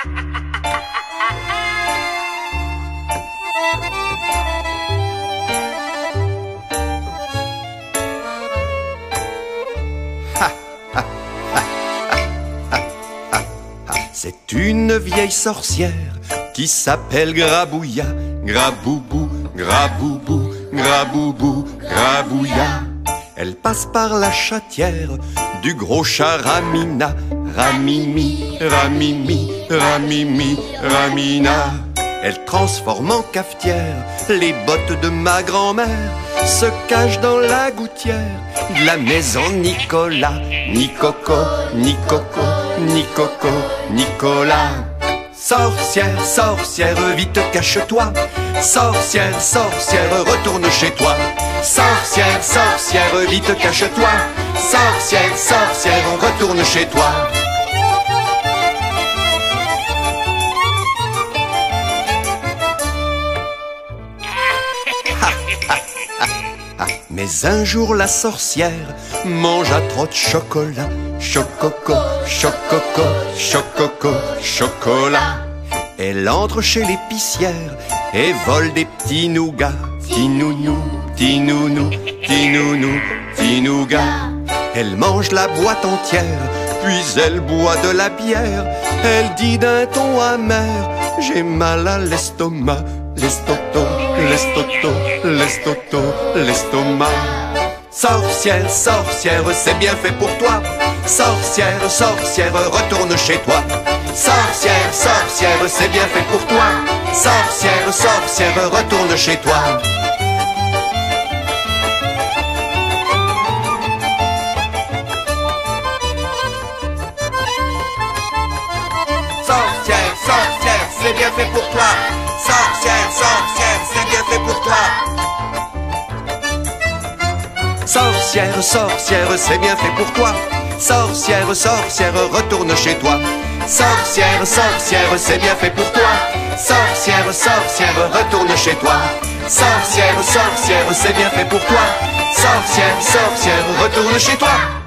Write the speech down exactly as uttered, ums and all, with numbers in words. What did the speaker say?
C'est une vieille sorcière qui s'appelle Grabouilla. Graboubou, graboubou, graboubou, grabouilla. Elle passe par la chatière du gros chat Ramina. Ramimi, Ramimi, Ramimi, Ramina. Elle transforme en cafetière les bottes de ma grand-mère, se cache dans la gouttière de la maison Nicolas. Ni Coco, ni Coco, ni Coco, Nicolas. Sorcière, sorcière, vite cache-toi. Sorcière, sorcière, retourne chez toi. Sorcière, sorcière, vite cache-toi. Sorcière, sorcière, retourne chez toi. Mais un jour la sorcière mange à trop de chocolat. Chococo, chococo, chococo, chocolat. Elle entre chez l'épicière et vole des petits nougats. Petits nounous, petits nounous, petits nounous, petits nougats. Elle mange la boîte entière, puis elle boit de la bière. Elle dit d'un ton amer: j'ai mal à l'estomac. L'estoto, l'estoto, l'estoto, l'estomac. Sorcière, sorcière, c'est bien fait pour toi. Sorcière, sorcière, retourne chez toi. Sorcière, sorcière, c'est bien fait pour toi. Sorcière, sorcière, retourne chez toi. Sorcière, sorcière, c'est bien fait pour toi. Sorcière, sorcière, c'est bien fait pour toi. Sorcière, sorcière, c'est bien fait pour toi. Sorcière, sorcière, retourne chez toi. Sorcière, sorcière, c'est bien fait pour toi. Sorcière, sorcière, retourne chez toi. Sorcière, sorcière, c'est bien fait pour toi. Sorcière, sorcière, retourne chez toi.